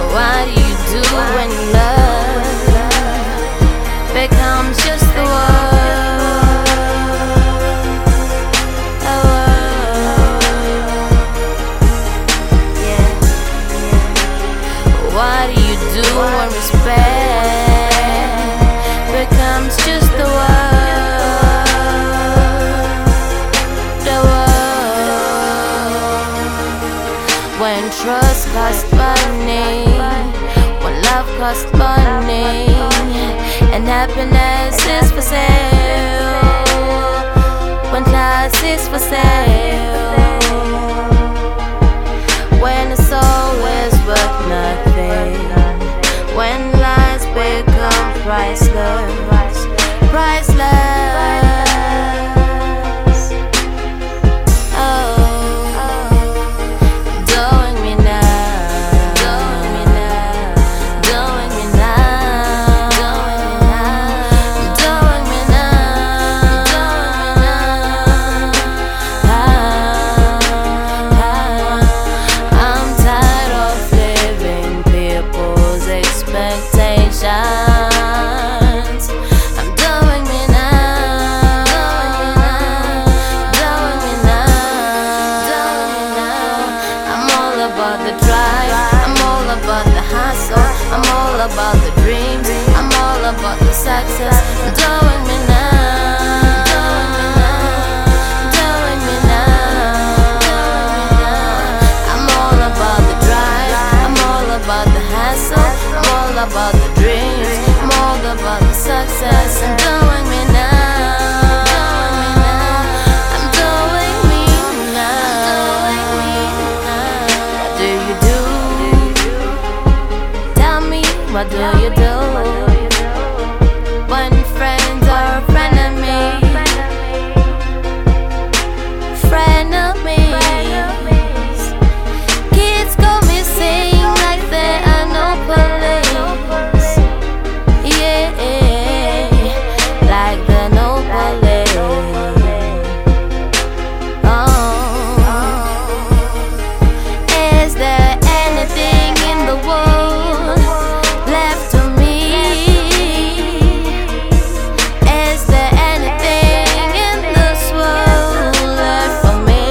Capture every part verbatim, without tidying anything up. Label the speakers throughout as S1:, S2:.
S1: What do you do when love becomes just the word? A word. Yeah. What do you do when respect becomes just the word? The word. When trust costs money, when love costs money, and happiness is for sale, when class is for sale, when the soul is worth nothing, when lies become priceless, priceless. I'm all about the dreams, I'm all about the success. Doing me now, doing me now. I'm all about the drive, I'm all about the hassle, I'm all about the dreams, I'm all about the success. And doing me now, I'm doing me now. What do you do? What do you do when friends are frenemies? Frenemies. Kids go missing like there are no police. Yeah, like there are no police. Oh, is there anything in the world left to me? Is there anything in this world left for me?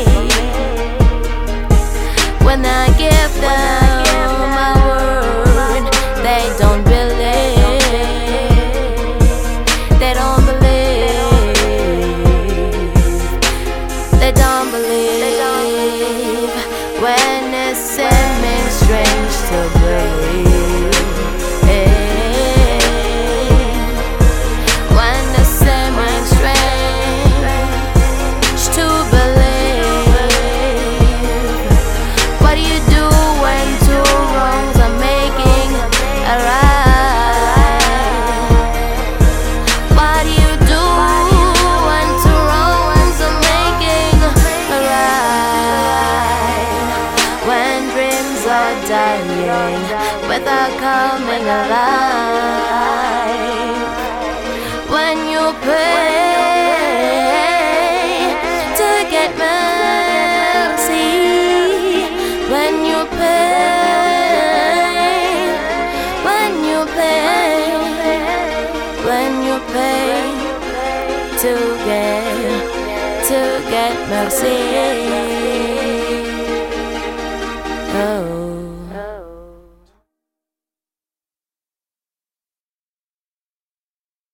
S1: When I give them my word, they don't believe. They don't believe. They don't believe. When it seems strange to believe. Dying without coming alive. When you pay to get mercy, when you pay, when you pay, when you pay to get, to get mercy. Oh.